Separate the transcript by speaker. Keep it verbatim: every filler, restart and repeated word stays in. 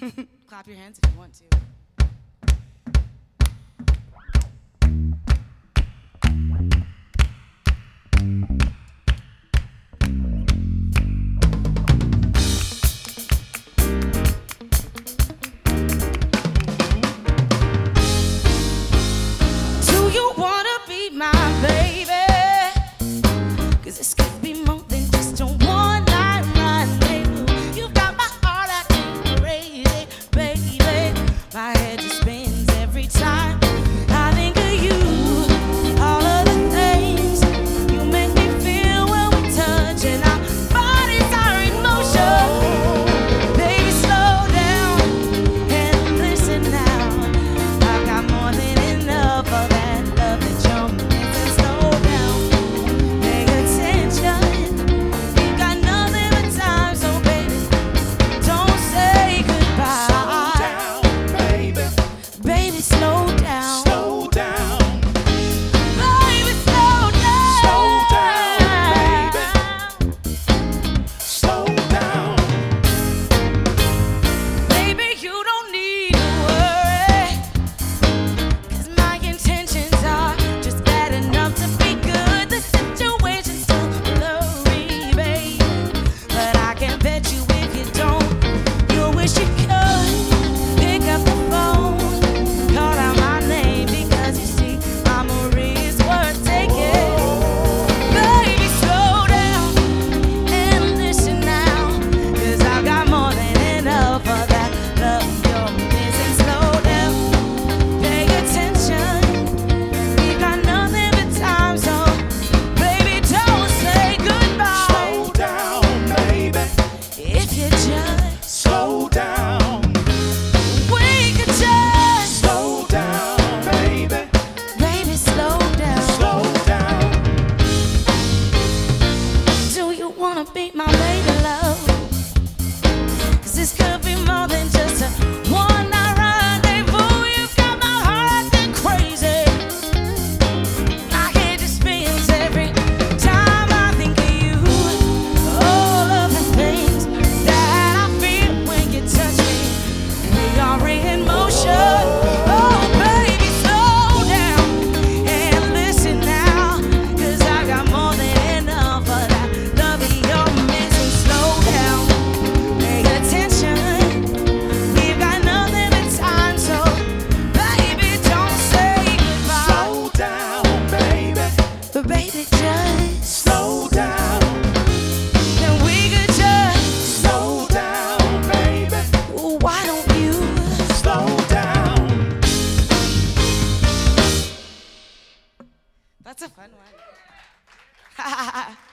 Speaker 1: Clap your hands if you want to.
Speaker 2: My baby, 'cause this could be more than just a one night rendezvous. You got my heart acting crazy, baby. My head just spins every time I think of you. All of the things you make me feel when we touch, and our bodies are in motion. Baby, slow down and listen now. I've got more than enough of that love that you're be my baby love, 'cause this could be more than just a one night rendezvous. You got my heart acting crazy. My head just spins every time I think of you. All of the things that I feel when you touch me, we are in motion. Oh baby, slow down and listen now, 'cause I got more than enough of that love of yours. Baby, just
Speaker 3: slow down.
Speaker 2: Then we could just
Speaker 3: slow down, baby.
Speaker 2: Why don't you
Speaker 3: slow down?
Speaker 1: That's a fun one.